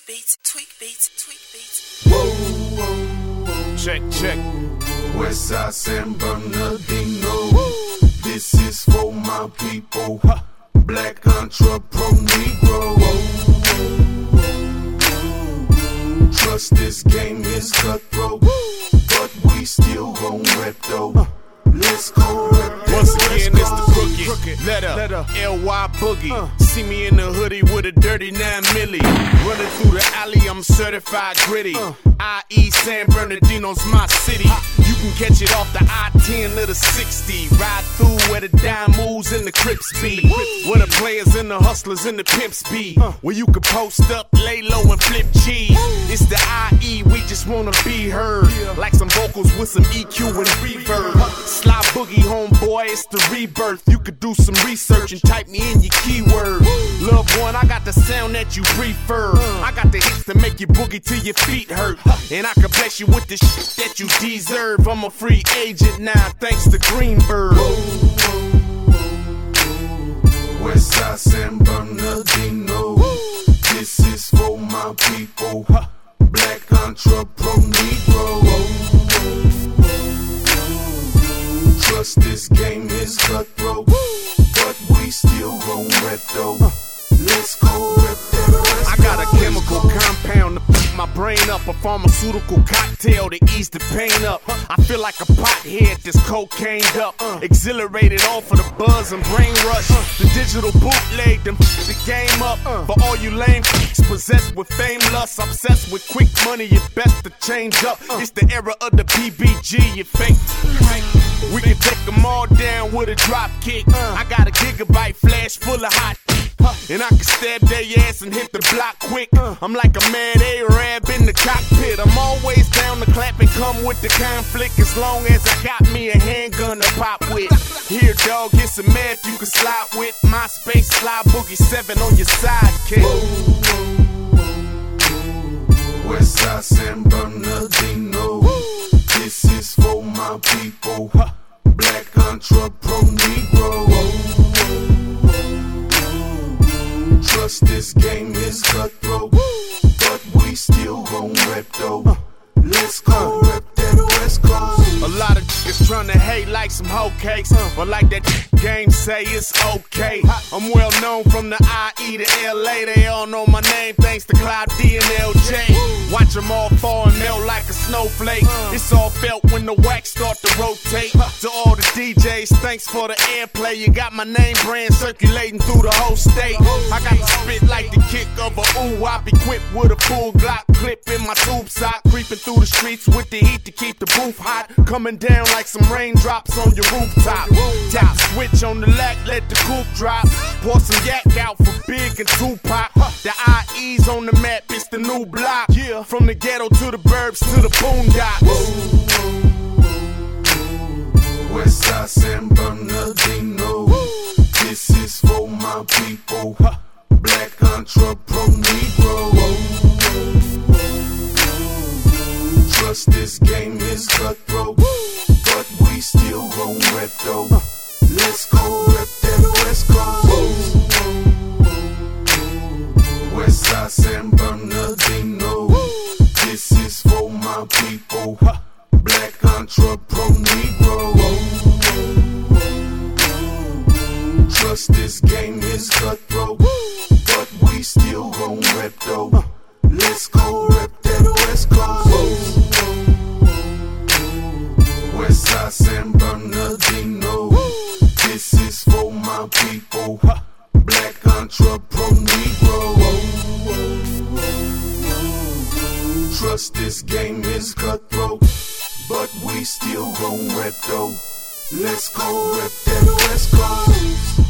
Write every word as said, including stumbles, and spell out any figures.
beats, tweak beats, tweak beats. Whoa, whoa, whoa. Check, check. Westside San Bernardino. This is for my people. Black entrepreneur Negro. Trust this game is cutthroat, but we still gon' rep though. Let's go rep. Once again, it's the crooked letter, L Y Boogie. Uh. See me in the hoodie with a dirty nine milli. Running through the alley, I'm certified gritty. Uh. I E San Bernardino's my city. You can catch it off the I ten or the sixty. Ride through where the dime moves and the Crips be. Where the players and the hustlers and the pimps be. Uh. Where you can post up, lay low and flip cheese. It's the I E, we just wanna be heard. Yeah. Like some vocals with some E Q and reverb. Sly Boogie, homeboy, it's the rebirth. You could do some research and type me in your keyword. Love one, I got the sound that you prefer. I got the hits to make you boogie till your feet hurt. And I can bless you with the shit that you deserve. I'm a free agent now, thanks to Greenberg. Westside San Bernardino. This is for my people. Black entrepreneur Negro. Trust this game is cutthroat, but we still gon' rep though. Let's go rep that. I got a chemical compound to beat my brain up, a pharmaceutical cocktail to ease the pain up. I feel like a pothead that's cocained up, exhilarated off of the buzz and brain rush. The digital bootleg, them f the game up. For all you lame f***s possessed with fame lust, obsessed with quick money, you best to change up. It's the era of the B B G, you fake. We can take them all down with a drop kick. I got a gigabyte flash full of hot, and I can stab their ass and hit the block quick. I'm like a mad Arab in the cockpit. I'm always down to clap and come with the conflict, as long as I got me a handgun to pop with. Here, dog, get some math you can slide with. MySpace, Sly Boogie seven on your sidekick. Westside San Bernardino. This is for my people. Black entrepreneur Negro. Trust this game is cutthroat, but we still gon' rep though. Let's go rep that West Coast. A lot of niggas tryna hate like some hoe cakes, but like that game say it's okay. I'm well known from the I E to L A. They all know my name thanks to Cloud D and L J. Watch them all fall and melt like a snowflake. It's all felt when the wax start to rotate. To all the D Js, thanks for the airplay. You got my name brand circulating through the whole state. I got to spit like the kick of a ooh-wop, equipped with a full Glock clip in my tube sock, creeping through the streets with the heat to keep the booth hot, coming down like some raindrops on your rooftop. Tap the switch on the lack, let the coupe drop. Pour some yak out for Big and Tupac. The I E's on the map, it's the new block. Yeah, from the ghetto to the burbs to the boondocks. Westside San Bernardino. This is for my people. Black entrepreneur Negro. Trust this game is cutthroat, but we still gon' rep though. Let's go rep that West Coast. Westside San Bernardino. This is for my people. Black entrepreneur Negro. Trust this game is cutthroat, but we still gon' rep though. Let's go rep that West Coast. Westside San Bernardino. This is for my people. Black entrepreneur Negro. Trust this game is cutthroat, but we still gon' rep though. Let's go rep that West Coast.